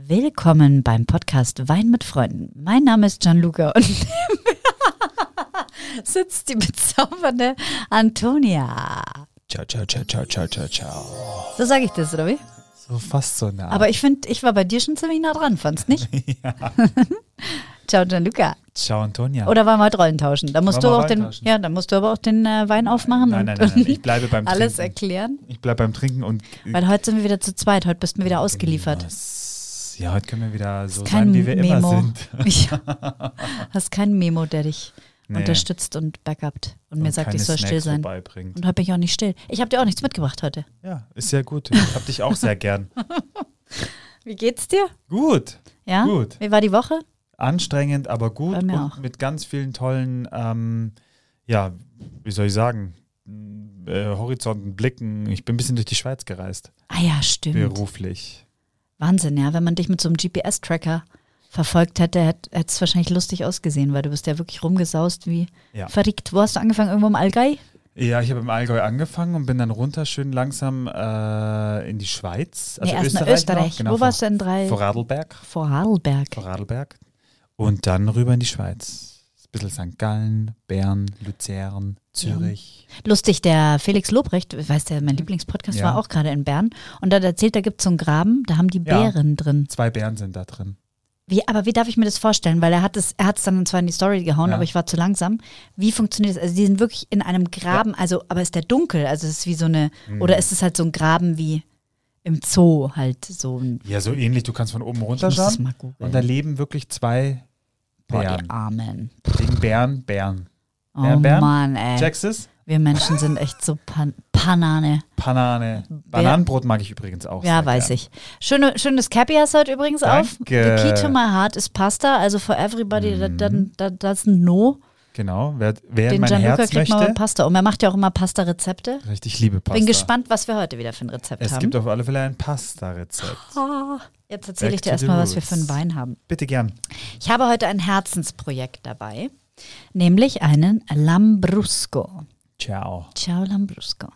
Willkommen beim Podcast Wein mit Freunden. Mein Name ist Gianluca und sitzt die bezaubernde Antonia. Ciao, ciao, ciao, ciao, ciao, ciao, ciao. So sage ich das, oder wie? So fast so nah. Aber ich finde, ich war bei dir schon ziemlich nah dran, fandst nicht? Ja. Ciao, Gianluca. Ciao, Antonia. Oder wollen wir heute Rollen tauschen? Da musst du aber auch dann musst du aber auch den Wein aufmachen Nein, und ich bleibe beim alles Trinken. erklären. Ich bleibe beim Trinken und... Weil heute sind wir wieder zu zweit, heute bist du wieder ausgeliefert. Ja, heute können wir wieder so Kein sein, wie wir Memo. immer sind. Ja. Hast keinen Memo, der dich unterstützt und backupt und mir sagt, ich soll still sein. Vorbeibringt. Und heute bin ich auch nicht still. Ich habe dir auch nichts mitgebracht heute. Ja, ist sehr gut. Ich hab dich auch sehr gern. Wie geht's dir? Gut. Ja? Gut. Wie war die Woche? Anstrengend, aber gut Bei und mir auch. mit ganz vielen tollen, wie soll ich sagen, Horizonten, Blicken. Ich bin ein bisschen durch die Schweiz gereist, Ah ja, stimmt. beruflich. Wahnsinn, ja. Wenn man dich mit so einem GPS-Tracker verfolgt hätte, hätte es wahrscheinlich lustig ausgesehen, weil du bist ja wirklich rumgesaust wie verrückt. Wo hast du angefangen? Irgendwo im Allgäu? Ja, ich habe im Allgäu angefangen und bin dann runter schön langsam in die Schweiz. Also erst nach Österreich. Noch, genau, Wo warst du denn? Vorarlberg. Vorarlberg. Und dann rüber in die Schweiz. Ein bisschen St. Gallen, Bern, Luzern, Zürich. Lustig, der Felix Lobrecht, weißt du, mein Lieblingspodcast war auch gerade in Bern und da hat erzählt, da gibt es so einen Graben, da haben die Bären drin. 2 Bären sind da drin. Wie darf ich mir das vorstellen? Weil er hat es dann zwar in die Story gehauen, aber ich war zu langsam. Wie funktioniert das? Also die sind wirklich in einem Graben, aber ist der dunkel? Also es ist wie so eine, oder ist es halt so ein Graben wie im Zoo halt so ein... Ja, so ähnlich, du kannst von oben runter Ich muss das schauen mal googeln. und da leben wirklich 2 Boah, Bären. die Armen. Wegen Bären. Oh Bären? Mann, ey. Checkst du's? Wir Menschen sind echt so Panane. Banane. Bananenbrot mag ich übrigens auch Ja, sehr weiß gern. ich. Schönes Cappy hast du heute übrigens auf. The Danke. key to my heart is Pasta. Also for everybody that doesn't know. Genau, wer Den mein Gianluca Herz kriegt mal möchte. Pasta. Und er macht ja auch immer Pasta-Rezepte. Richtig, liebe Pasta. Bin gespannt, was wir heute wieder für ein Rezept Es haben. gibt auf alle Fälle ein Pasta-Rezept. Jetzt erzähle ich Back dir to the erstmal, was wir roots. für einen Wein haben. Bitte gern. Ich habe heute ein Herzensprojekt dabei, nämlich einen Lambrusco. Ciao. Ciao Lambrusco.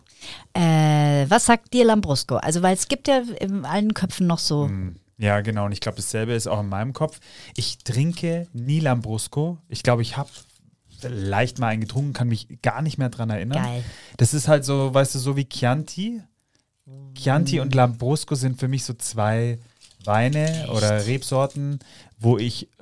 Was sagt dir Lambrusco? Also, weil es gibt ja in allen Köpfen noch so... Ja, genau. Und ich glaube, dasselbe ist auch in meinem Kopf. Ich trinke nie Lambrusco. Ich glaube, ich habe vielleicht mal einen getrunken, kann mich gar nicht mehr dran erinnern. Geil. Das ist halt so, weißt du, so wie Chianti. Chianti und Lambrusco sind für mich so 2 Weine oder Rebsorten, wo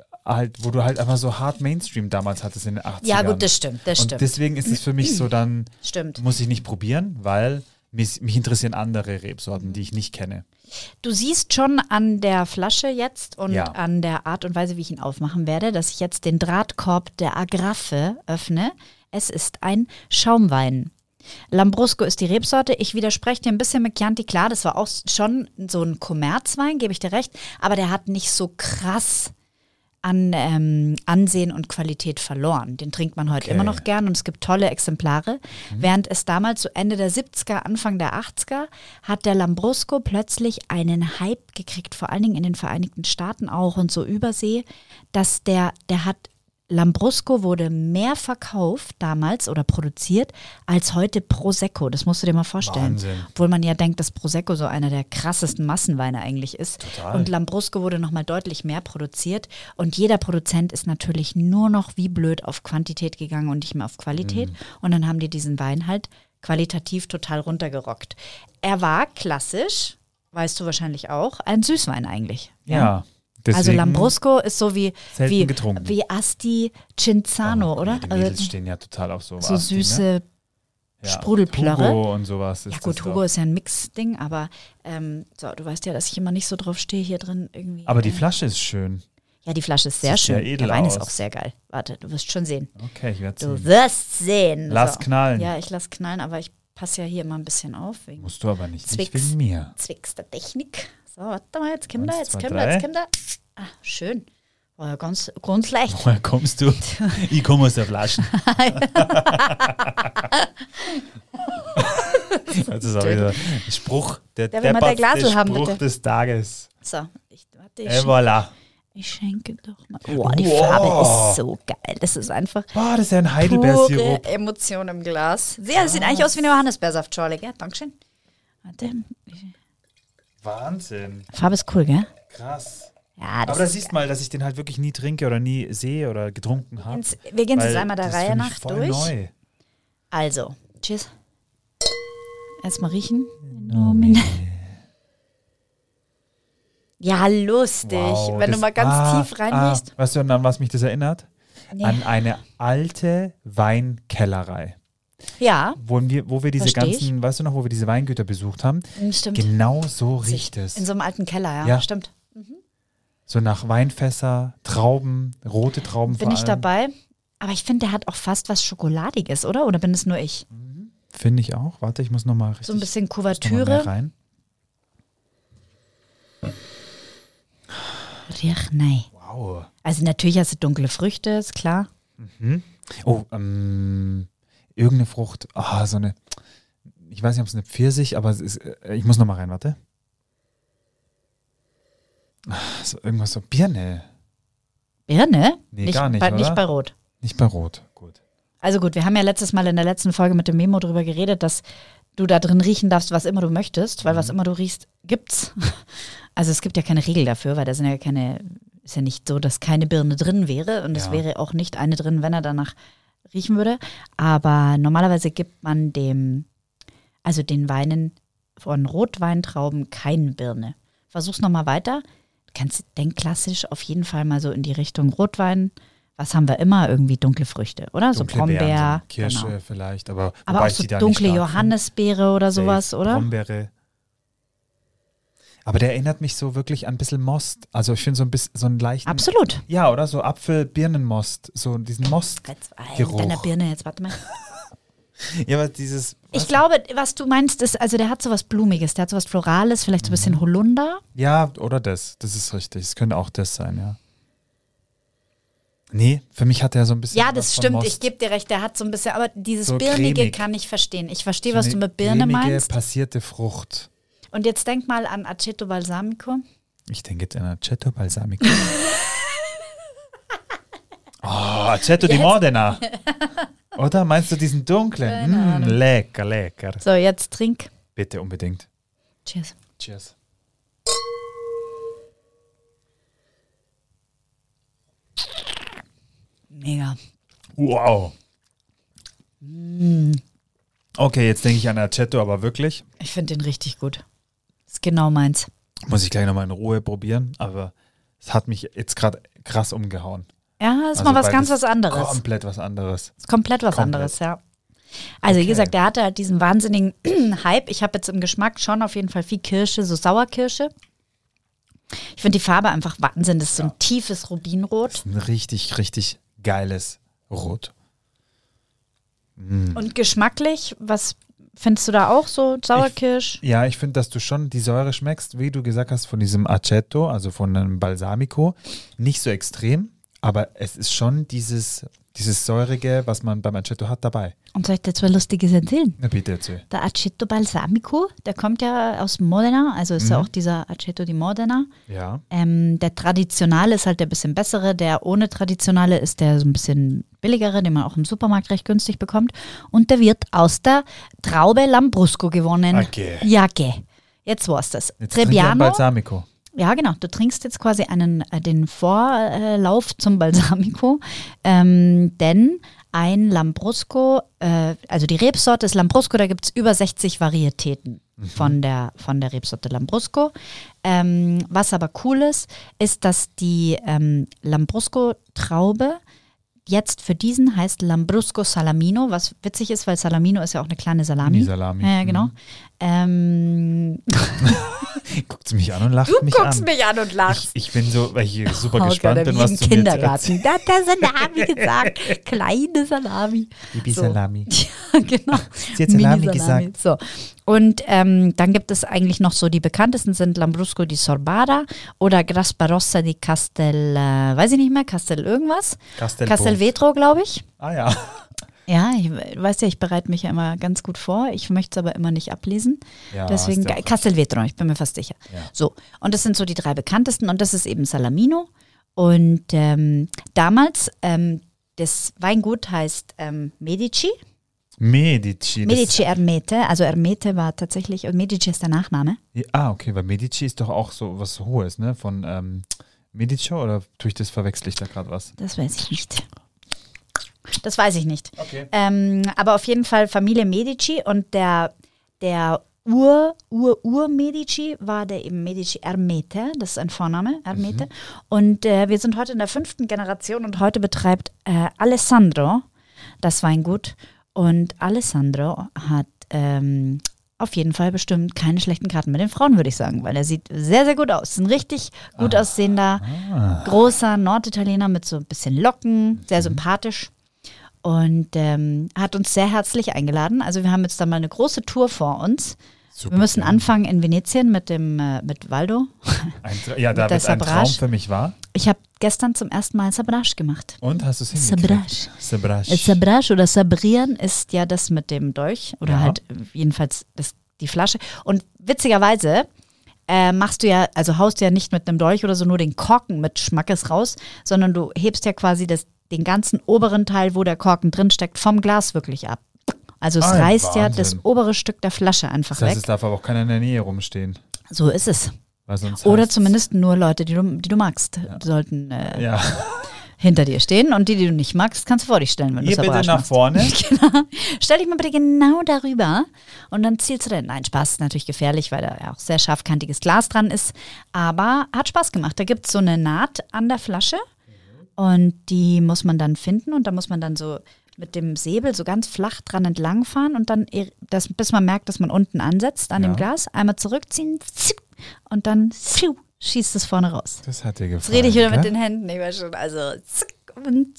du halt einfach so hart Mainstream damals hattest in den 80ern. Ja, gut, das stimmt. Und deswegen ist es für mich so, dann Stimmt. muss ich nicht probieren, weil mich interessieren andere Rebsorten, die ich nicht kenne. Du siehst schon an der Flasche jetzt und Ja. an der Art und Weise, wie ich ihn aufmachen werde, dass ich jetzt den Drahtkorb der Agraffe öffne. Es ist ein Schaumwein. Lambrusco ist die Rebsorte. Ich widerspreche dir ein bisschen mit Chianti. Klar, das war auch schon so ein Kommerzwein, gebe ich dir recht. Aber der hat nicht so krass an Ansehen und Qualität verloren. Den trinkt man heute immer noch gern und es gibt tolle Exemplare. Während es damals so Ende der 70er, Anfang der 80er, hat der Lambrusco plötzlich einen Hype gekriegt, vor allen Dingen in den Vereinigten Staaten auch und so Übersee, dass der hat Lambrusco wurde mehr verkauft damals oder produziert als heute Prosecco. Das musst du dir mal vorstellen. Wahnsinn. Obwohl man ja denkt, dass Prosecco so einer der krassesten Massenweine eigentlich ist. Total. Und Lambrusco wurde nochmal deutlich mehr produziert. Und jeder Produzent ist natürlich nur noch wie blöd auf Quantität gegangen und nicht mehr auf Qualität. Und dann haben die diesen Wein halt qualitativ total runtergerockt. Er war klassisch, weißt du wahrscheinlich auch, ein Süßwein eigentlich. Ja. Also Deswegen Lambrusco ist so selten getrunken. wie Asti Cinzano, oder? Die Mädels stehen ja total auf so so Asti, süße ne? Sprudelplörre. Hugo und sowas. Ja Ist gut, das Hugo doch. ist ja ein Mix-Ding, aber du weißt ja, dass ich immer nicht so drauf stehe hier drin irgendwie. Aber die Flasche ist schön. Ja, die Flasche ist sehr Sieht sehr schön. edel Der Wein ist aus. auch sehr geil. Warte, du wirst schon sehen. Okay, ich werde Du sehen. wirst sehen. Lass knallen. Ja, ich lass knallen, aber ich passe ja hier immer ein bisschen auf wegen Musst du aber nicht Zwicks. wegen mir. Zwicks der Technik. So, warte mal, jetzt kommt er, 1, jetzt 2, kommt er, 3. jetzt kommt er. Ah, schön. War ja ganz leicht. Woher kommst du? Ich komme aus der Flasche. Das ist auch wieder ein Spruch, Darf ich mal der Glasel haben, Spruch bitte? des Tages. So, warte, Et voilà. ich schenke doch mal. Boah, die Farbe ist so geil. Das ist einfach Boah, das ist ja ein pure Heidelbeersirup. Emotion im Glas. Ja, das sieht eigentlich aus wie eine Johannisbeersaftschorle, gell? Dankeschön. Warte. Wahnsinn. Farbe ist cool, gell? Krass. Ja, das Aber da ist siehst du mal, dass ich den halt wirklich nie trinke oder nie sehe oder getrunken habe. wir gehen jetzt einmal der Reihe nach voll durch. Neu. Also, tschüss. Erstmal riechen. Ja, lustig. Wow, Wenn du mal ganz tief reinriechst. Weißt du, an was mich das erinnert? Nee. An eine alte Weinkellerei. Ja, Wo wir diese Versteh ich. ganzen, weißt du noch, wo wir diese Weingüter besucht haben? stimmt. Genau so riecht es. In so einem alten Keller, ja. Ja. Stimmt. So nach Weinfässer, Trauben, rote Trauben Bin vor ich allem. dabei. Aber ich finde, der hat auch fast was Schokoladiges, oder? Oder bin es nur ich? Finde ich auch. Warte, ich muss nochmal richtig So ein bisschen noch mal mehr Kuvertüre. rein. Riech, nein. Wow. Also natürlich hast du dunkle Früchte, ist klar. Oh, irgendeine Frucht. So eine, ich weiß nicht, ob es eine Pfirsich, aber es ist, ich muss nochmal rein, warte. So irgendwas so, Birne. Birne? Nee, gar nicht, Nicht oder? bei Rot. Nicht bei Rot. Gut. Also gut, wir haben ja letztes Mal in der letzten Folge mit dem Memo darüber geredet, dass du da drin riechen darfst, was immer du möchtest, weil was immer du riechst, gibt's. Also es gibt ja keine Regel dafür, weil da sind ja ist ja nicht so, dass keine Birne drin wäre und es Ja. wäre auch nicht eine drin, wenn er danach riechen würde. Aber normalerweise gibt man den Weinen von Rotweintrauben keine Birne. Versuch's nochmal weiter. Denk klassisch auf jeden Fall mal so in die Richtung Rotwein. Was haben wir immer? Irgendwie dunkle Früchte, oder? Dunkle So Brombeer. Beeren, so Kirsche Genau. vielleicht, aber Aber wobei auch ich so die da dunkle nicht stark Johannisbeere oder finde. sowas, Safe. oder? Brombeere. Aber der erinnert mich so wirklich an ein bisschen Most. Also ich finde so ein bisschen so einen leichten. Absolut. Ja, oder? So Apfel-Birnenmost. So diesen Most. Jetzt, Geruch. deiner Birne, jetzt warte mal. Ja, aber dieses. Ich glaube, was du meinst, ist, also der hat so was Blumiges, der hat so was Florales, vielleicht so ein bisschen Holunder. Ja, oder das. Das ist richtig. Es könnte auch das sein, ja. Nee, für mich hat er so ein bisschen. Ja, was das von stimmt, Most. ich gebe dir recht, der hat so ein bisschen, aber dieses So Birnige cremig. kann ich verstehen. Ich verstehe, So was eine du mit Birne cremige, meinst. passierte Frucht. Und jetzt denk mal an Aceto Balsamico. Ich denke jetzt an Aceto Balsamico. Aceto di Jetzt. Modena. Oder meinst du diesen dunklen? Lecker, lecker. So, jetzt trink. Bitte unbedingt. Cheers. Cheers. Mega. Wow. Okay, jetzt denke ich an Aceto, aber wirklich. Ich finde den richtig gut. Ist genau meins. Muss ich gleich nochmal in Ruhe probieren, aber es hat mich jetzt gerade krass umgehauen. Ja, ist Also, mal was weil ganz das was anderes. Komplett was anderes. Ist komplett was Komplett. anderes, ja. Also wie Okay. gesagt, der hatte halt diesen wahnsinnigen Hype. Ich habe jetzt im Geschmack schon auf jeden Fall viel Kirsche, so Sauerkirsche. Ich finde die Farbe einfach Wahnsinn. Das ist so ein tiefes Rubinrot. Das ist ein richtig, richtig geiles Rot. Und geschmacklich, was findest du da auch so? Sauerkirsch? Ja, ich finde, dass du schon die Säure schmeckst, wie du gesagt hast, von diesem Aceto, also von einem Balsamico. Nicht so extrem, aber es ist schon dieses Säurige, was man beim Aceto hat, dabei. Und soll ich dir 2 Lustiges erzählen? Na bitte erzähl. Der Aceto Balsamico, der kommt ja aus Modena, also ist ja auch dieser Aceto di Modena. Ja. Der traditionale ist halt der bisschen bessere, der ohne traditionale ist der so ein bisschen billigere, den man auch im Supermarkt recht günstig bekommt. Und der wird aus der Traube Lambrusco gewonnen. Okay. Ja, okay. Jetzt war's das. Jetzt trinkt er ein Balsamico. Ja, genau. Du trinkst jetzt quasi den Vorlauf zum Balsamico, denn ein Lambrusco, also die Rebsorte ist Lambrusco, da gibt es über 60 Varietäten von der Rebsorte Lambrusco. Was aber cool ist, dass die Lambrusco-Traube jetzt für diesen heißt Lambrusco Salamino, was witzig ist, weil Salamino ist ja auch eine kleine Salami. Mini-Salami. Ja, genau. Guckt sie mich an und lacht Du mich guckst an. mich an und lachst. Ich bin so, weil ich hier super Oh gespannt Gott, bin, wie was im du mir jetzt Kindergarten. Da hat der Salami gesagt. Kleine Salami. Baby So. Salami. Ja, genau. Sie hat Salami Mini-Salami. gesagt. So. Und dann gibt es eigentlich noch so, die bekanntesten sind Lambrusco di Sorbara oder Grasparossa di Castel, weiß ich nicht mehr, Castel irgendwas. Castelvetro, glaube ich. Ah ja. Ja, ich weiß ja, ich bereite mich ja immer ganz gut vor. Ich möchte es aber immer nicht ablesen. Ja, Deswegen hast du auch. Castelvetro, ich bin mir fast sicher. Ja. So, und das sind so die 3 bekanntesten und das ist eben Salamino. Und damals, das Weingut heißt Medici. Medici. Medici Ermete, also Ermete war tatsächlich, und Medici ist der Nachname. Okay, weil Medici ist doch auch so was Hohes, ne? Von Medici oder verwechsel ich da gerade was? Das weiß ich nicht. Das weiß ich nicht. Okay. Aber auf jeden Fall Familie Medici und der Ur-Medici war der eben Medici Ermete, das ist ein Vorname, Ermete. Und wir sind heute in der 5. Generation und heute betreibt Alessandro das Weingut. Und Alessandro hat auf jeden Fall bestimmt keine schlechten Karten mit den Frauen, würde ich sagen, weil er sieht sehr, sehr gut aus. Ist ein richtig gut aussehender, großer Norditaliener mit so ein bisschen Locken, sehr sympathisch. Und hat uns sehr herzlich eingeladen. Also wir haben jetzt da mal eine große Tour vor uns. Super, wir müssen anfangen in Venetien mit Valdo. Ja, da wird ein Traum für mich wahr. Ich habe gestern zum ersten Mal Sabrage gemacht. Und, hast du es hingekriegt? Sabrage oder Sabrieren ist ja das mit dem Dolch oder halt jedenfalls die Flasche. Und witzigerweise machst du ja, also haust du ja nicht mit einem Dolch oder so nur den Korken mit Schmackes raus, sondern du hebst ja quasi den ganzen oberen Teil, wo der Korken drin steckt, vom Glas wirklich ab. Also es reißt Wahnsinn. Ja das obere Stück der Flasche einfach das heißt, weg. Es darf aber auch keiner in der Nähe rumstehen. So ist es. Weil sonst Oder zumindest nur Leute, die du magst, sollten hinter dir stehen. Und die du nicht magst, kannst du vor dich stellen, wenn du Sabrage bitte nach vorne. Genau. Stell dich mal bitte genau darüber und dann zielst du den. Nein, Spaß ist natürlich gefährlich, weil da ja auch sehr scharfkantiges Glas dran ist. Aber hat Spaß gemacht. Da gibt es so eine Naht an der Flasche und die muss man dann finden und da muss man dann so mit dem Säbel so ganz flach dran entlangfahren und dann, bis man merkt, dass man unten ansetzt an dem Glas, einmal zurückziehen und dann schießt es vorne raus. Das hat dir gefallen. Jetzt rede ich wieder mit den Händen, ich weiß schon, also und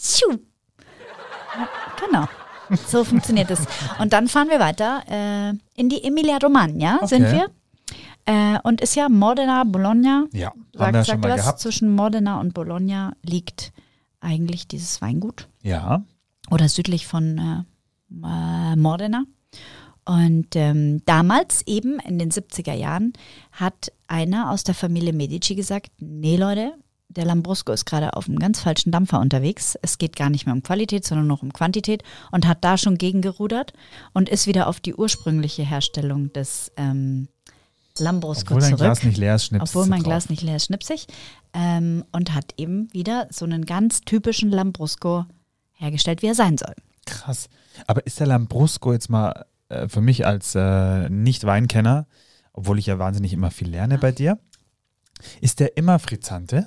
genau, so funktioniert es. Und dann fahren wir weiter in die Emilia-Romagna, sind wir. Und ist ja Modena, Bologna. Ja, haben wir schon mal gehabt. Zwischen Modena und Bologna liegt eigentlich dieses Weingut. Ja. Oder südlich von Modena. Und damals eben in den 70er Jahren hat einer aus der Familie Medici gesagt, nee Leute, der Lambrusco ist gerade auf einem ganz falschen Dampfer unterwegs. Es geht gar nicht mehr um Qualität, sondern noch um Quantität und hat da schon gegengerudert und ist wieder auf die ursprüngliche Herstellung des Lambrusco zurück. Obwohl mein Glas nicht leer ist, schnipsig. Und hat eben wieder so einen ganz typischen Lambrusco hergestellt, wie er sein soll. Krass. Aber ist der Lambrusco jetzt mal für mich als Nicht-Weinkenner, obwohl ich ja wahnsinnig immer viel lerne bei dir, ist der immer Frizzante?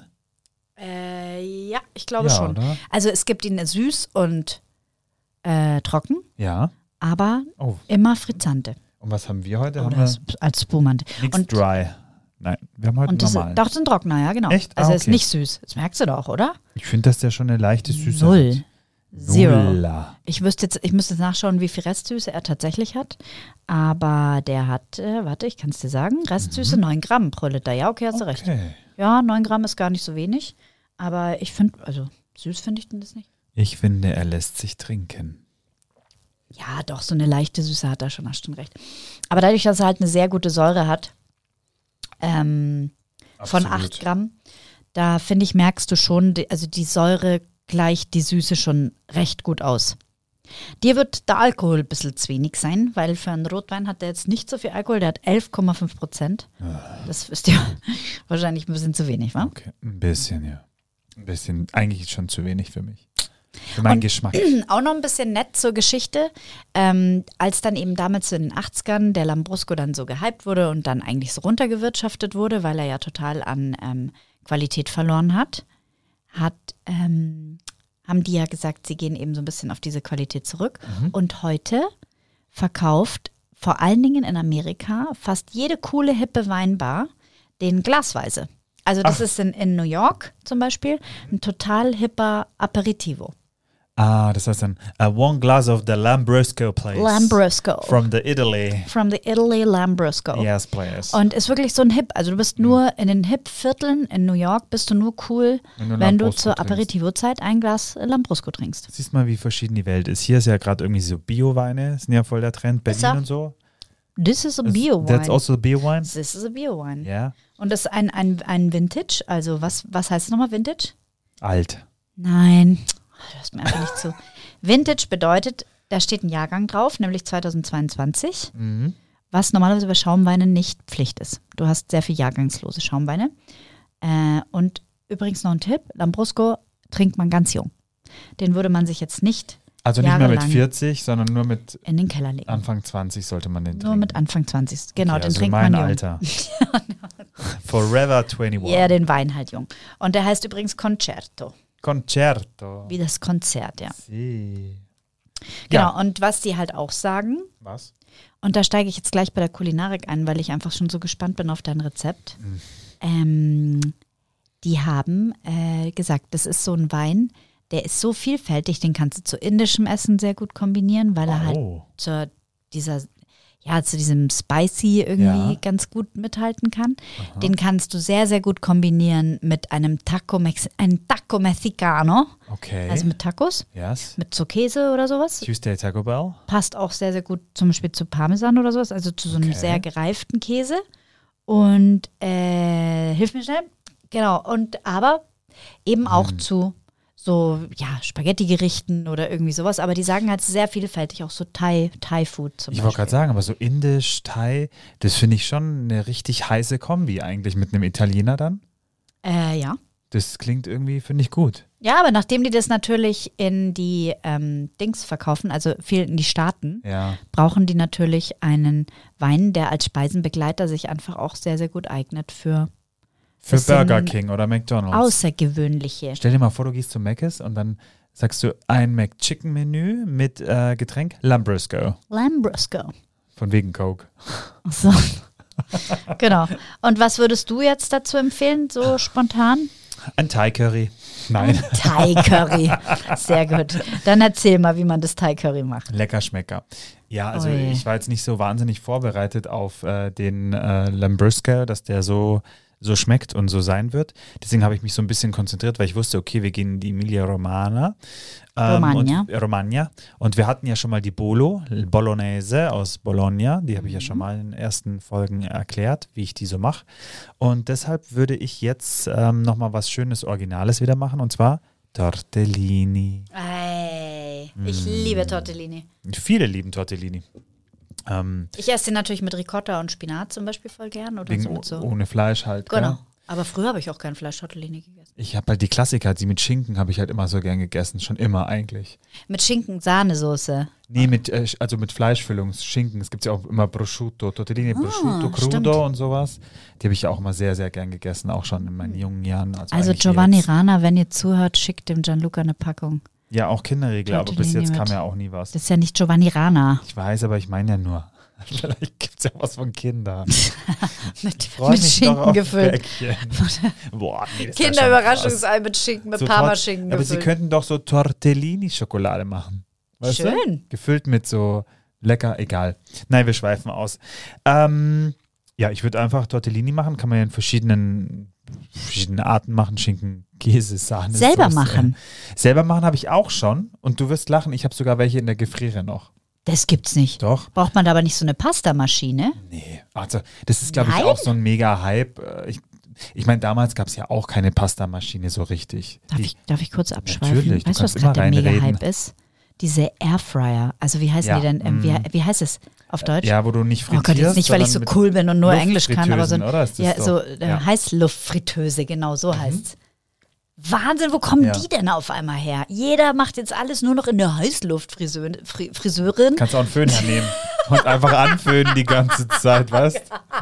Ja, ich glaube schon. Oder? Also es gibt ihn süß und trocken, aber immer Frizzante. Und was haben wir heute? Als Spumante. Nichts dry. Nein, wir haben heute normal. Doch, ein Trockener, ja genau. Echt? Also er ist nicht süß. Das merkst du doch, oder? Ich finde, dass der schon eine leichte Süße hat. Zero. Nulla. Ich müsste jetzt nachschauen, wie viel Restsüße er tatsächlich hat. Aber der hat, ich kann es dir sagen, Restsüße 9 Gramm pro Liter. Ja, okay, hast du recht. Ja, 9 Gramm ist gar nicht so wenig. Aber ich finde, also süß finde ich denn das nicht. Ich finde, er lässt sich trinken. Ja, doch, so eine leichte Süße hat er schon, hast schon recht. Aber dadurch, dass er halt eine sehr gute Säure hat, von 8 Gramm, da finde ich, merkst du schon, also die Säure gleicht die Süße schon recht gut aus. Dir wird der Alkohol ein bisschen zu wenig sein, weil für einen Rotwein hat der jetzt nicht so viel Alkohol, der hat 11,5%. Das ist ja wahrscheinlich ein bisschen zu wenig, wa? Okay, ein bisschen, ja. Ein bisschen, eigentlich schon zu wenig für mich. Für meinen Geschmack. Auch noch ein bisschen nett zur Geschichte, als dann eben damals in den 80ern der Lambrusco dann so gehypt wurde und dann eigentlich so runtergewirtschaftet wurde, weil er ja total an Qualität verloren hat, haben die ja gesagt, sie gehen eben so ein bisschen auf diese Qualität zurück. Und heute verkauft vor allen Dingen in Amerika fast jede coole, hippe Weinbar den glasweise. Also das ist in New York zum Beispiel ein total hipper Aperitivo. Das heißt dann one glass of the Lambrusco, please. Lambrusco. From the Italy. From the Italy Lambrusco. Yes, please. Und ist wirklich so ein Hip. Also du bist nur in den Hip-Vierteln in New York, bist du nur cool, wenn du zur Aperitivo-Zeit ein Glas Lambrusco trinkst. Siehst mal, wie verschieden die Welt ist. Hier ist ja gerade irgendwie so Bio-Weine, sind ja voll der Trend, Berlin und so. This is a bio-wine. That's also a bio-wine? This is a bio-wine. Ja. Yeah. Und das ist ein Vintage, also was heißt es nochmal Vintage? Alt. Nein, du hörst mir einfach nicht zu. Vintage bedeutet, da steht ein Jahrgang drauf, nämlich 2022, was normalerweise bei Schaumweinen nicht Pflicht ist. Du hast sehr viel jahrgangslose Schaumweine und übrigens noch ein Tipp, Lambrusco trinkt man ganz jung. Den würde man sich jetzt nicht Also nicht mehr mit jahrelang 40, sondern nur mit in den Keller legen. Anfang 20 sollte man den trinken. Nur mit Anfang 20. Genau, Okay, den also trinkt mein man jung. Alter. Forever 21. Ja, den Wein halt jung. Und der heißt übrigens Concerto. Concerto. Wie das Konzert, ja. Sí. Genau, Ja. und was die halt auch sagen, Was? und da steige ich jetzt gleich bei der Kulinarik ein, weil ich einfach schon so gespannt bin auf dein Rezept. Die haben gesagt, das ist so ein Wein, der ist so vielfältig, den kannst du zu indischem Essen sehr gut kombinieren, weil er halt zu diesem Spicy irgendwie ganz gut mithalten kann. Aha. Den kannst du sehr, sehr gut kombinieren mit einem Taco Mexicano, Okay. also mit Tacos, Yes. mit so Käse oder sowas. Tuesday Taco Bell. Passt auch sehr, sehr gut zum Beispiel zu Parmesan oder sowas, also zu so einem Okay. sehr gereiften Käse. Und hilf mir schnell. Genau, und aber eben auch zu so, Spaghetti-Gerichten oder irgendwie sowas. Aber die sagen halt sehr vielfältig, auch so Thai-Food zum Ich wollte gerade Beispiel. sagen, aber so indisch, Thai, das finde ich schon eine richtig heiße Kombi eigentlich mit einem Italiener dann. Ja. Das klingt irgendwie, finde ich gut. Ja, aber nachdem die das natürlich in die Dings verkaufen, also viel in die Staaten, Ja. brauchen die natürlich einen Wein, der als Speisenbegleiter sich einfach auch sehr, sehr gut eignet für Für Das sind Burger King oder McDonald's. außergewöhnliche. Stell dir mal vor, du gehst zu Mc's und dann sagst du ein McChicken-Menü mit Getränk Lambrusco. Lambrusco. Von wegen Coke. So. Genau. Und was würdest du jetzt dazu empfehlen, so spontan? Ein Thai-Curry. Nein. Thai Curry. Sehr gut. Dann erzähl mal, wie man das Thai Curry macht. Lecker Schmecker. Ja, also Ui. ich war jetzt nicht so wahnsinnig vorbereitet auf den Lambrusco, dass der so schmeckt und so sein wird. Deswegen habe ich mich so ein bisschen konzentriert, weil ich wusste, okay, wir gehen in die Emilia-Romagna. Romagna. Und wir hatten ja schon mal die Bolognese aus Bologna. Die habe ich ja schon mal in den ersten Folgen erklärt, wie ich die so mache. Und deshalb würde ich jetzt nochmal was Schönes, Originales wieder machen. Und zwar Tortellini. Ey, ich liebe Tortellini. Viele lieben Tortellini. Ich esse den natürlich mit Ricotta und Spinat zum Beispiel voll gern. Oder Wegen so mit so. ohne Fleisch halt. Genau. Gell? Aber früher habe ich auch kein Fleisch-Tortellini gegessen. Ich habe halt die Klassiker, die mit Schinken habe ich halt immer so gern gegessen. Schon immer eigentlich. Mit Schinken-Sahnesoße. Nee, also mit Fleischfüllung, Schinken. Es gibt ja auch immer Prosciutto, Tortellini, Prosciutto, Crudo stimmt. und sowas. Die habe ich ja auch immer sehr, sehr gern gegessen, auch schon in meinen jungen Jahren. Also eigentlich Giovanni jetzt. Rana, wenn ihr zuhört, schickt dem Gianluca eine Packung. Ja, auch Kinderriegel, aber bis Tortellini jetzt kam mit- ja auch nie was. Das ist ja nicht Giovanni Rana. Ich weiß, aber ich meine ja nur. Vielleicht gibt es ja was von Kindern. Mit Freu mich doch Schinken auf gefüllt. Bäckchen. Boah, nee, das wär schon krass. Kinderüberraschungsei mit Schinken, mit So Parmaschinken Aber sie gefüllt. könnten doch so Tortellini-Schokolade machen. Weißt Du? Schön. Gefüllt mit so lecker, egal. Nein, wir schweifen aus. Ja, ich würde einfach Tortellini machen. Kann man ja in verschiedene Arten machen. Schinken, Käse, Sahne. Selber Soße. machen. Selber machen habe ich auch schon. Und du wirst lachen, ich habe sogar welche in der Gefriere noch. Das gibt's nicht. Doch? Braucht man da aber nicht so eine Pastamaschine? Nee. Also, das ist, glaube ich, Nein? auch so ein mega Hype. Ich meine, damals gab es ja auch keine Pastamaschine so richtig. Darf ich kurz abschweifen? Natürlich, du Weißt du, was kannst immer gerade der reinreden. Mega-Hype ist? Diese Airfryer. Also wie heißen Ja, die denn? Wie heißt es auf Deutsch? Ja, wo du nicht Oh frittierst. Gott, jetzt nicht, weil ich so sondern mit cool bin und nur Englisch kann, aber so, Luftfritteusen, oder? Ist das ja, doch? so Ja. Heißluftfritteuse, genau so heißt's. Wahnsinn, wo kommen Ja. die denn auf einmal her? Jeder macht jetzt alles nur noch in der Heißluftfriseurin. Kannst auch einen Föhn hernehmen und einfach anföhnen die ganze Zeit, weißt?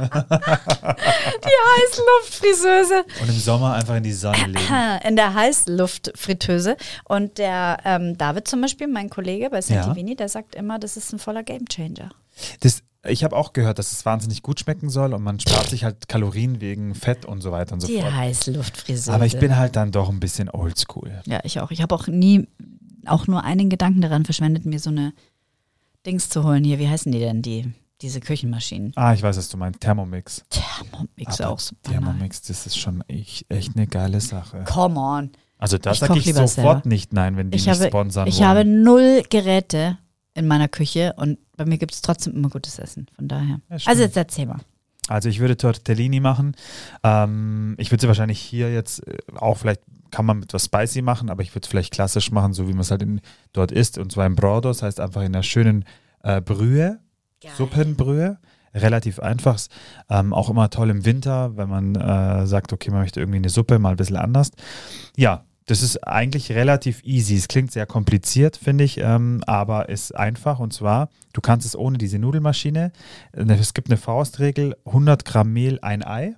Heißluftfriseuse. Und im Sommer einfach in die Sonne legen. In der Heißluftfritteuse. Und der David zum Beispiel, mein Kollege bei Santivini, der sagt immer, das ist ein voller Gamechanger. Ich habe auch gehört, dass es wahnsinnig gut schmecken soll und man spart sich halt Kalorien wegen Fett und so weiter und so Die fort. Heißluftfriseuse. Aber ich bin halt dann doch ein bisschen oldschool. Ja, ich auch. Ich habe auch nie auch nur einen Gedanken daran verschwendet, mir so eine Dings zu holen. Hier, wie heißen die denn, diese Küchenmaschinen? Ah, ich weiß, was du meinst. Thermomix. Thermomix Aber auch super. Thermomix, das ist schon echt eine geile Sache. Come on. Also da Ich sage koch ich lieber sofort selber. nicht nein, wenn die Ich mich habe, sponsern ich wollen. habe 0 Geräte in meiner Küche und bei mir gibt es trotzdem immer gutes Essen. Von daher. Ja, stimmt. Also jetzt erzähl mal. Also ich würde Tortellini machen. Ich würde sie wahrscheinlich hier jetzt auch vielleicht, kann man mit was spicy machen, aber ich würde es vielleicht klassisch machen, so wie man es halt dort isst. Und zwar im Brodo, das heißt einfach in einer schönen Brühe, Geil. Suppenbrühe. relativ einfach. Ist, auch immer toll im Winter, wenn man sagt, okay, man möchte irgendwie eine Suppe mal ein bisschen anders. Ja, das ist eigentlich relativ easy. Es klingt sehr kompliziert, finde ich, aber ist einfach. Und zwar, du kannst es ohne diese Nudelmaschine. Es gibt eine Faustregel, 100 Gramm Mehl, ein Ei.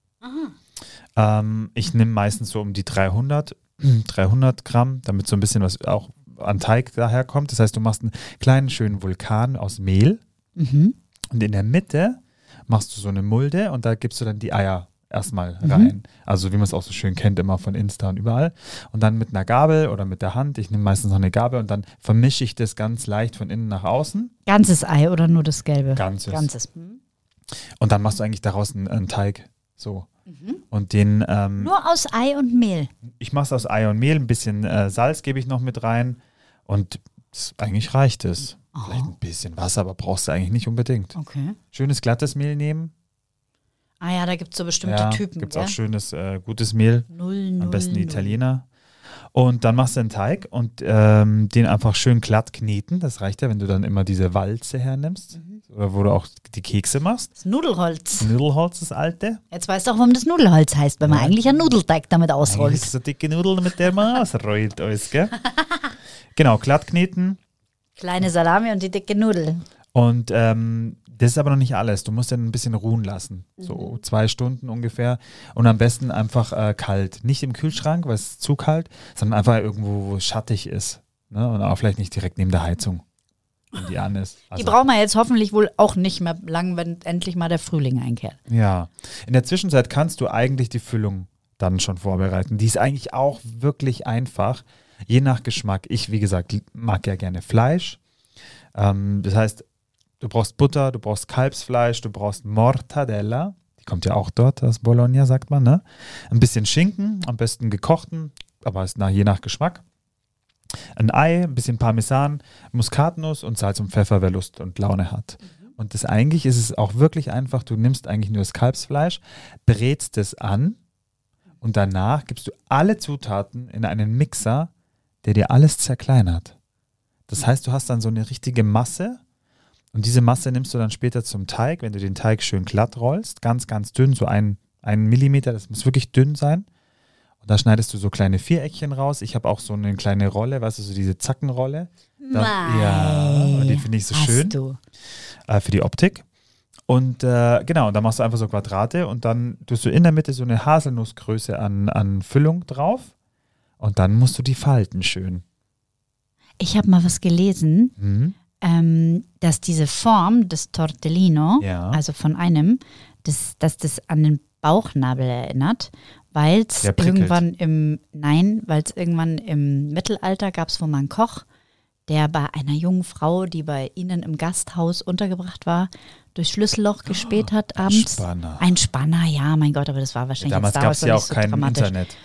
Ich nehme meistens so um die 300 Gramm, damit so ein bisschen was auch an Teig daherkommt. Das heißt, du machst einen kleinen, schönen Vulkan aus Mehl. Und in der Mitte machst du so eine Mulde und da gibst du dann die Eier erstmal rein. Also wie man es auch so schön kennt, immer von Insta und überall. Und dann mit einer Gabel oder mit der Hand, ich nehme meistens noch eine Gabel und dann vermische ich das ganz leicht von innen nach außen. Ganzes Ei oder nur das Gelbe? Ganzes. Und dann machst du eigentlich daraus einen Teig. So. Und den nur aus Ei und Mehl? Ich mache es aus Ei und Mehl, ein bisschen Salz gebe ich noch mit rein und eigentlich reicht es. Vielleicht ein bisschen Wasser, aber brauchst du eigentlich nicht unbedingt. Okay. Schönes glattes Mehl nehmen. Ah ja, da gibt es so bestimmte Typen. Gibt es auch schönes, gutes Mehl. Am besten Italiener. Und dann machst du einen Teig und den einfach schön glatt kneten. Das reicht ja, wenn du dann immer diese Walze hernimmst. Oder wo du auch die Kekse machst. Das Nudelholz. Nudelholz, das alte. Jetzt weißt du auch, warum das Nudelholz heißt, weil man eigentlich einen Nudelteig damit ausrollt. Das ist so dicke Nudeln, mit der man ausrollt alles, gell? Genau, glatt kneten. Kleine Salami und die dicke Nudel. Und das ist aber noch nicht alles. Du musst den ein bisschen ruhen lassen. So 2 Stunden ungefähr. Und am besten einfach kalt. Nicht im Kühlschrank, weil es ist zu kalt, sondern einfach irgendwo, wo es schattig ist. Ne? Und auch vielleicht nicht direkt neben der Heizung, wenn die an ist. Also, die brauchen wir jetzt hoffentlich wohl auch nicht mehr lang, wenn endlich mal der Frühling einkehrt. Ja. In der Zwischenzeit kannst du eigentlich die Füllung dann schon vorbereiten. Die ist eigentlich auch wirklich einfach. Je nach Geschmack. Ich, wie gesagt, mag ja gerne Fleisch. Das heißt, du brauchst Butter, du brauchst Kalbsfleisch, du brauchst Mortadella. Die kommt ja auch dort aus Bologna, sagt man, ne? Ein bisschen Schinken, am besten gekochten, aber ist je nach Geschmack. Ein Ei, ein bisschen Parmesan, Muskatnuss und Salz und Pfeffer, wer Lust und Laune hat. Und das eigentlich ist es auch wirklich einfach. Du nimmst eigentlich nur das Kalbsfleisch, brätst es an und danach gibst du alle Zutaten in einen Mixer, der dir alles zerkleinert. Das heißt, du hast dann so eine richtige Masse und diese Masse nimmst du dann später zum Teig, wenn du den Teig schön glatt rollst, ganz, ganz dünn, so ein Millimeter, das muss wirklich dünn sein. Und da schneidest du so kleine Viereckchen raus. Ich habe auch so eine kleine Rolle, weißt du, so diese Zackenrolle. Und die finde ich so schön für die Optik. Und genau, und dann machst du einfach so Quadrate und dann tust du in der Mitte so eine Haselnussgröße an Füllung drauf und dann musst du die falten schön. Ich habe mal was gelesen, dass diese Form des Tortellino, also von einem, dass das an den Bauchnabel erinnert, weil es irgendwann im Mittelalter gab es wohl mal einen Koch, der bei einer jungen Frau, die bei ihnen im Gasthaus untergebracht war, durchs Schlüsselloch gespäht hat abends. Ein Spanner, ja, mein Gott, aber das war wahrscheinlich damals gab es ja auch kein Internet.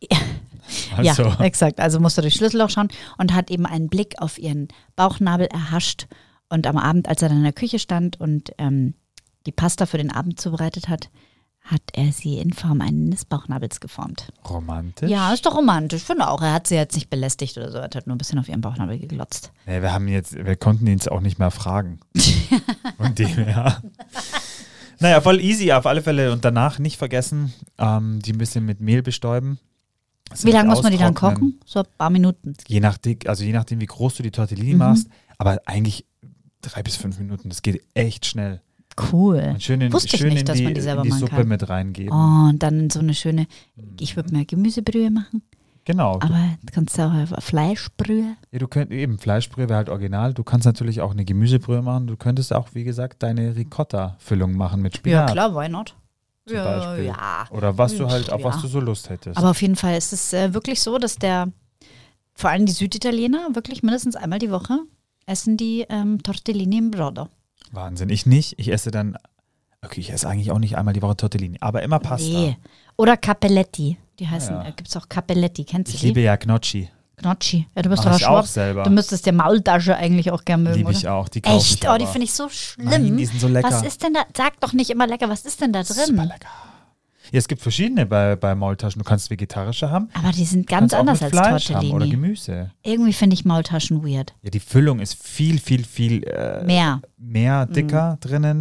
Also. Ja, exakt. Also musste durchs Schlüsselloch schauen und hat eben einen Blick auf ihren Bauchnabel erhascht. Und am Abend, als er dann in der Küche stand und die Pasta für den Abend zubereitet hat, hat er sie in Form eines Bauchnabels geformt. Romantisch? Ja, ist doch romantisch. Ich finde auch, er hat sie jetzt nicht belästigt oder so. Er hat nur ein bisschen auf ihren Bauchnabel geglotzt. Nee, wir konnten ihn jetzt auch nicht mehr fragen. Von dem her. Naja, voll easy auf alle Fälle. Und danach nicht vergessen, die ein bisschen mit Mehl bestäuben. Wie lange muss man die dann kochen? So ein paar Minuten? Je nachdem, wie groß du die Tortellini machst. Aber eigentlich 3 bis 5 Minuten. Das geht echt schnell. Cool. Und schön Wusste ich nicht, dass man die selber in die machen Suppe kann. mit reingeben. Oh, und dann so eine schöne, ich würde mir Gemüsebrühe machen. Genau. Aber du kannst auch Fleischbrühe. Ja, du könntest eben, Fleischbrühe wäre halt original. Du kannst natürlich auch eine Gemüsebrühe machen. Du könntest auch, wie gesagt, deine Ricotta-Füllung machen mit Spinat. Ja, klar, why not? Zum Beispiel. Ja. Oder was du halt, auf was du so Lust hättest. Aber auf jeden Fall ist es wirklich so, dass vor allem die Süditaliener wirklich mindestens einmal die Woche essen die Tortellini im Brodo. Wahnsinn. Ich nicht. Ich esse dann, okay, ich esse eigentlich auch nicht einmal die Woche Tortellini, aber immer Pasta. Nee. Oder Cappelletti. Die heißen, gibt es auch Cappelletti. Kennst du die? Ich liebe ja Gnocchi. Gnocchi. Ja, du bist Mach doch ich schwach. auch selber. Du müsstest der Maultasche eigentlich auch gerne mögen, Liebe ich oder? auch. Die kaufe ich Echt? aber. Oh, die finde ich so schlimm. Nein, die sind so lecker. Was ist denn da? Sag doch nicht immer lecker. Was ist denn da drin? Super lecker. Ja, es gibt verschiedene bei Maultaschen. Du kannst vegetarische haben. Aber die sind ganz anders als Fleisch Tortellini. haben oder Gemüse. Irgendwie finde ich Maultaschen weird. Ja, die Füllung ist viel Mehr dicker drinnen.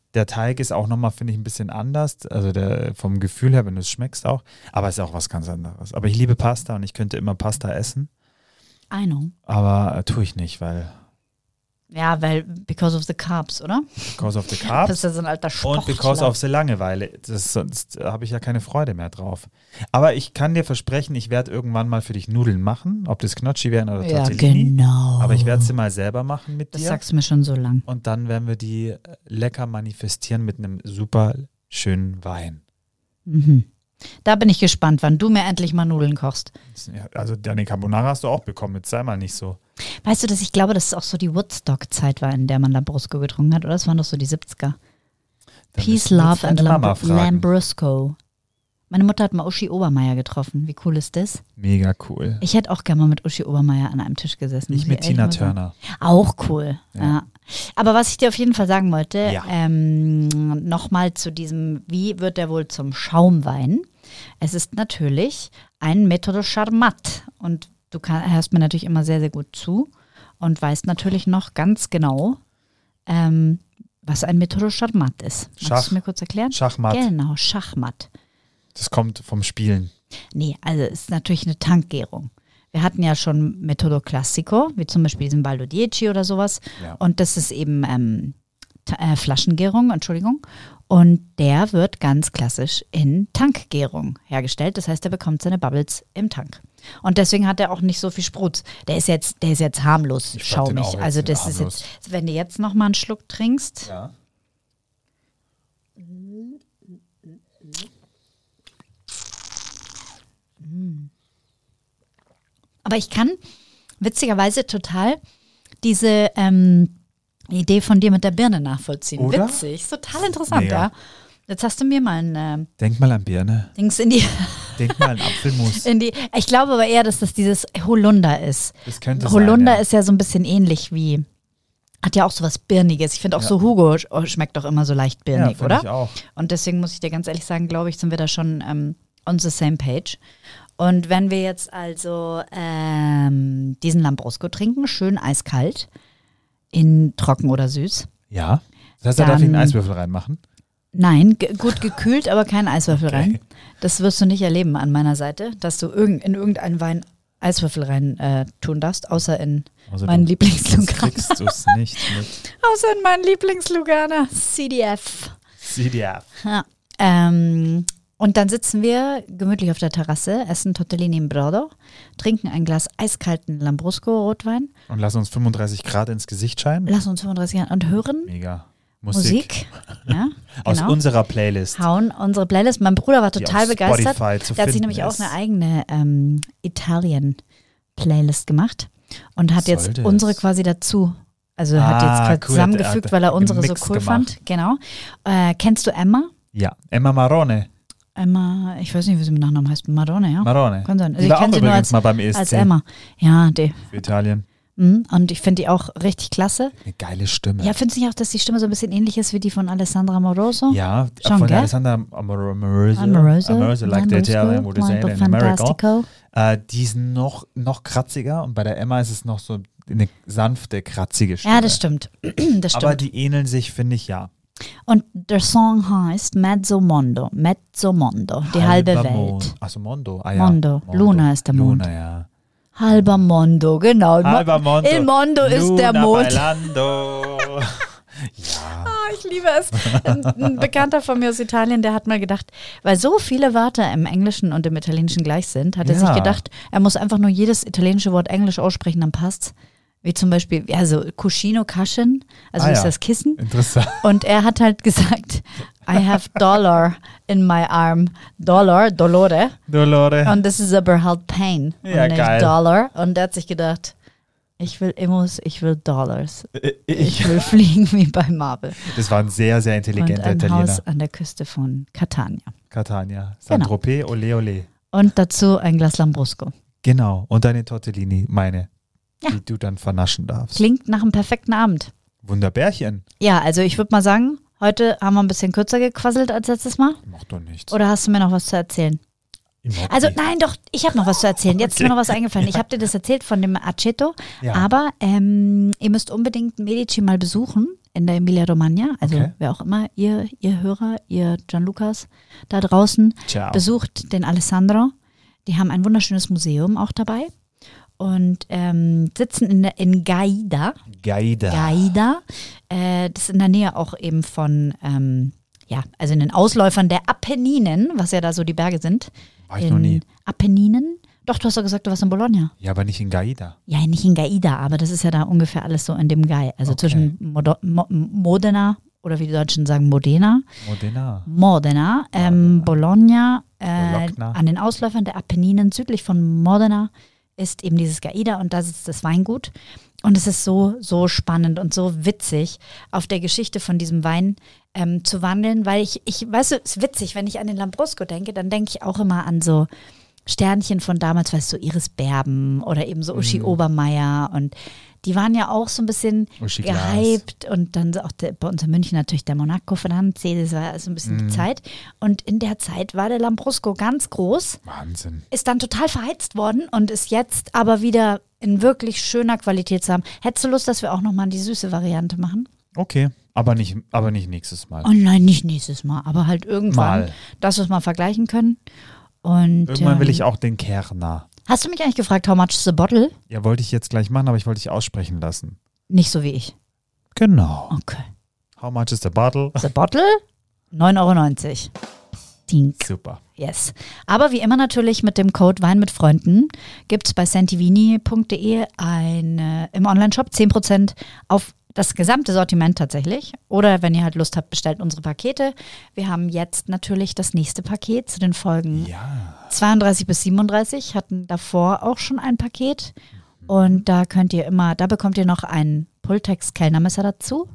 Der Teig ist auch nochmal, finde ich, ein bisschen anders. Also vom Gefühl her, wenn du es schmeckst auch. Aber es ist auch was ganz anderes. Aber ich liebe Pasta und ich könnte immer Pasta essen. I know. Aber tue ich nicht, weil Ja, weil because of the carbs, oder? because of the Das carbs ist ja so ein alter und because Sportler. of the Langeweile. Sonst habe ich ja keine Freude mehr drauf. Aber ich kann dir versprechen, ich werde irgendwann mal für dich Nudeln machen, ob das Gnocchi werden oder Ja, Tortellini. genau. Aber ich werde sie mal selber machen mit Das dir. sagst du mir schon so lang. Und dann werden wir die lecker manifestieren mit einem super schönen Wein. Mhm. Da bin ich gespannt, wann du mir endlich mal Nudeln kochst. Also deine Carbonara hast du auch bekommen, jetzt sei mal nicht so. Weißt du, dass ich glaube, dass es auch so die Woodstock-Zeit war, in der man Lambrusco getrunken hat, oder? Das waren doch so die 70er. Dann Peace, müssen wir jetzt Love and deine Mama fragen. Lambrusco. Meine Mutter hat mal Uschi Obermeier getroffen. Wie cool ist das? Mega cool. Ich hätte auch gerne mal mit Uschi Obermeier an einem Tisch gesessen. Ich muss mit ehrlich Tina mal sagen. Turner. Auch cool. Ja. Ja. Aber was ich dir auf jeden Fall sagen wollte, Ja. nochmal zu diesem, wie wird der wohl zum Schaumwein? Es ist natürlich ein Metodo Charmat. Und du hörst mir natürlich immer sehr, sehr gut zu und weißt natürlich noch ganz genau, was ein Metodo Charmat ist. Magst Schach. du mir kurz erklären? Schachmatt. Genau, Schachmatt. Das kommt vom Spielen. Nee, also es ist natürlich eine Tankgärung. Wir hatten ja schon Metodo Classico, wie zum Beispiel diesen Baldo Dieci oder sowas. Ja. Und das ist eben Flaschengärung, Entschuldigung. Und der wird ganz klassisch in Tankgärung hergestellt. Das heißt, er bekommt seine Bubbles im Tank. Und deswegen hat er auch nicht so viel Sprutz. Der ist jetzt harmlos, Ich fand den auch schaumig. jetzt Also das harmlos. ist jetzt, wenn du jetzt noch mal einen Schluck trinkst. Ja. Aber ich kann witzigerweise total diese Idee von dir mit der Birne nachvollziehen. Oder? Witzig, ist total interessant, Mega. ja. Jetzt hast du mir mal ein Denk mal an Birne. Dings in die, Denk mal an Apfelmus. ich glaube aber eher, dass das dieses Holunder ist. Das könnte Holunder sein, ja. ist ja so ein bisschen ähnlich wie, hat ja auch so was Birniges. Ich finde auch so Hugo schmeckt doch immer so leicht birnig, find oder? ich auch. Und deswegen muss ich dir ganz ehrlich sagen, glaube ich, sind wir da schon on the same page. Und wenn wir jetzt also diesen Lambrusco trinken, schön eiskalt, in trocken oder süß. Ja. Das heißt, da darf ich einen Dann- Eiswürfel reinmachen? Nein, gut gekühlt, aber kein Eiswürfel Okay. rein. Das wirst du nicht erleben an meiner Seite, dass du in irgendeinen Wein Eiswürfel rein tun darfst, außer in Also meinen sonst Lieblingslugana. kriegst du es nicht mit. Außer in meinen Lieblingslugana, CDF. CDF. Ja. Und dann sitzen wir gemütlich auf der Terrasse, essen Tortellini in Brodo, trinken ein Glas eiskalten Lambrusco-Rotwein, Und lass uns 35 Grad ins Gesicht scheinen. lassen uns 35 Jahre und hören Mega. Musik. Ja, Aus genau. unserer Playlist. Hauen unsere Playlist. Mein Bruder war Die total auf begeistert. Spotify zu Der hat sich finden nämlich auch ist. eine eigene Italien-Playlist gemacht und hat jetzt Sollte unsere es. quasi dazu. Also hat jetzt gerade cool, zusammengefügt, hat weil er unsere so gemixt cool gemacht. fand. Genau. Kennst du Emma? Ja, Emma Marone. Emma, ich weiß nicht, wie sie mit Nachnamen heißt. Madonna, ja? Marone. Kann sein. Also Die ich war auch kenn sie nur übrigens mal beim ESC als Emma. Ja, die. für Italien. Und ich finde die auch richtig klasse. Eine geile Stimme. Ja, findest du nicht auch, dass die Stimme so ein bisschen ähnlich ist wie die von Alessandra Amoroso? Ja, Schon, von gell? Alessandra Amoroso. Amoroso, like the Italian would say Lambo in America. Fantastico. Die ist noch kratziger und bei der Emma ist es noch so eine sanfte, kratzige Stimme. Ja, das stimmt. Das Aber stimmt. die ähneln sich, finde ich, ja. Und der Song heißt Mezzo Mondo. Mezzo Mondo. Die halbe Halber Welt. Mond. Achso, Mondo. Ah, ja. Mondo. Luna ist der Mond. Luna, ja. Halber Mondo, genau. Halber Mondo. Il Mondo ist der Luna Mond. Bailando. Ja. Ah, ich liebe es. Ein Bekannter von mir aus Italien, der hat mal gedacht, weil so viele Wörter im Englischen und im Italienischen gleich sind, hat er Ja. sich gedacht, er muss einfach nur jedes italienische Wort Englisch aussprechen, dann passt's. Wie zum Beispiel, ja, so Cuscino, Cushion, also ist ja. das Kissen. Interessant. Und er hat halt gesagt, I have dollar in my arm. Dolore. Dolore. Und das ist aber halt Pain. Ja, und nicht geil. Dollar. Und er hat sich gedacht, ich will Immos, ich will Dollars. Ich Ich, will fliegen wie bei Marvel. das war ein sehr, sehr Und intelligenter ein Italiener. Haus an der Küste von Catania. Catania. Saint-Tropez, ole ole. Und dazu ein Glas Lambrusco. Genau. Und deine Tortellini, meine, Ja. die du dann vernaschen darfst. Klingt nach einem perfekten Abend. Wunderbärchen. Ja, also ich würde mal sagen, heute haben wir ein bisschen kürzer gequasselt als letztes Mal. Macht doch nichts. Oder hast du mir noch was zu erzählen? Überhaupt Also nicht. nein, doch, ich habe noch was zu erzählen. Jetzt ist mir noch was eingefallen. Ich habe dir das erzählt von dem Aceto, Ja. aber ihr müsst unbedingt Medici mal besuchen in der Emilia-Romagna. Also Okay. wer auch immer, ihr Hörer, ihr Gianlucas da draußen, Ciao. besucht den Alessandro. Die haben ein wunderschönes Museum auch dabei und sitzen in Gaida. Gaida. Das ist in der Nähe auch eben von, also in den Ausläufern der Apenninen, was ja da so die Berge sind. War ich noch nie. Apenninen? Doch, du hast doch gesagt, du warst in Bologna. Ja, aber nicht in Gaida. Ja, nicht in Gaida, aber das ist ja da ungefähr alles so in dem Gai. Also Okay. zwischen Modena oder wie die Deutschen sagen, Modena. Modena, Bologna, Bologna. an den Ausläufern der Apenninen südlich von Modena ist eben dieses Gaida und da sitzt das Weingut. Und es ist so spannend und so witzig, auf der Geschichte von diesem Wein zu wandeln, weil ich weißt du, es ist witzig, wenn ich an den Lambrusco denke, dann denke ich auch immer an so Sternchen von damals, weißt du, so Iris Berben oder eben so Uschi Obermeier und die waren ja auch so ein bisschen Uschi Glas. gehypt und dann auch bei uns in München natürlich der Monaco Franze, das war so ein bisschen die Zeit und in der Zeit war der Lambrusco ganz groß, Wahnsinn. ist dann total verheizt worden und ist jetzt aber wieder in wirklich schöner Qualität zu haben. Hättest du Lust, dass wir auch nochmal die süße Variante machen? Okay, aber nicht nächstes Mal. Oh nein, nicht nächstes Mal, aber halt irgendwann, Mal. dass wir es mal vergleichen können. Und Irgendwann will ich auch den Kerner. Hast du mich eigentlich gefragt, how much is the bottle? Ja, wollte ich jetzt gleich machen, aber ich wollte dich aussprechen lassen. Nicht so wie ich. Genau. Okay. How much is the bottle? The bottle? 9,90 €. Dink. Super. Yes. Aber wie immer natürlich mit dem Code Wein mit Freunden gibt es bei santivini.de im Onlineshop 10% auf das gesamte Sortiment tatsächlich. Oder wenn ihr halt Lust habt, bestellt unsere Pakete. Wir haben jetzt natürlich das nächste Paket zu den Folgen Ja. 32 bis 37, hatten davor auch schon ein Paket. Und da bekommt ihr noch ein Pultex-Kellnermesser dazu.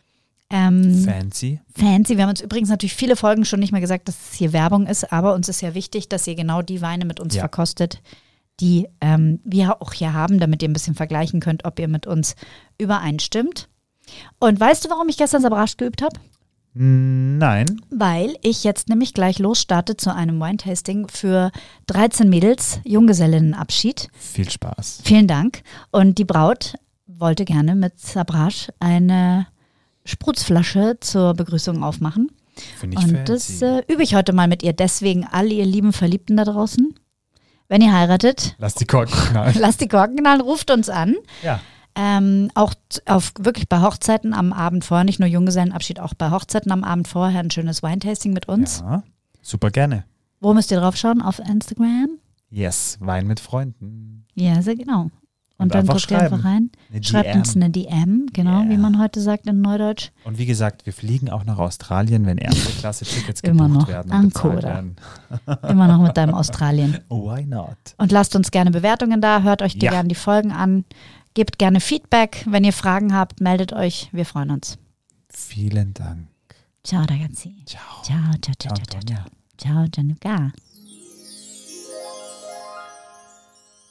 Fancy. Fancy. Wir haben uns übrigens natürlich viele Folgen schon nicht mehr gesagt, dass es hier Werbung ist, aber uns ist ja wichtig, dass ihr genau die Weine mit uns verkostet, die wir auch hier haben, damit ihr ein bisschen vergleichen könnt, ob ihr mit uns übereinstimmt. Und weißt du, warum ich gestern Sabrasch geübt habe? Nein. Weil ich jetzt nämlich gleich losstarte zu einem Wine-Tasting für 13 Mädels, Junggesellinnenabschied. Viel Spaß. Vielen Dank. Und die Braut wollte gerne mit Sabrasch eine Sprutzflasche zur Begrüßung aufmachen. Finde ich Und fancy. das übe ich heute mal mit ihr. Deswegen all ihr lieben Verliebten da draußen, wenn ihr heiratet, Lass die Korken knallen. lasst die Korken knallen, ruft uns an. Ja. Auch wirklich bei Hochzeiten am Abend vorher, nicht nur Junggesellenabschied, auch bei Hochzeiten am Abend vorher ein schönes Wine-Tasting mit uns. Ja. Super gerne. Wo müsst ihr drauf schauen? Auf Instagram? Yes. Wein mit Freunden. Ja, sehr genau. Und dann einfach guckt ihr einfach rein. Eine Schreibt DM. uns eine DM, genau, Yeah. wie man heute sagt in Neudeutsch. Und wie gesagt, wir fliegen auch nach Australien, wenn erste Klasse Tickets Immer gebucht noch. werden und bezahlt Ancora. werden. Immer noch mit deinem Australien. Why not? Und lasst uns gerne Bewertungen da, hört euch Ja. gerne die Folgen an, gebt gerne Feedback. Wenn ihr Fragen habt, meldet euch. Wir freuen uns. Vielen Dank. Ciao, ragazzi. Ciao. Ciao, ciao, ciao, ciao, ciao. Antonia. Ciao, Gianluca.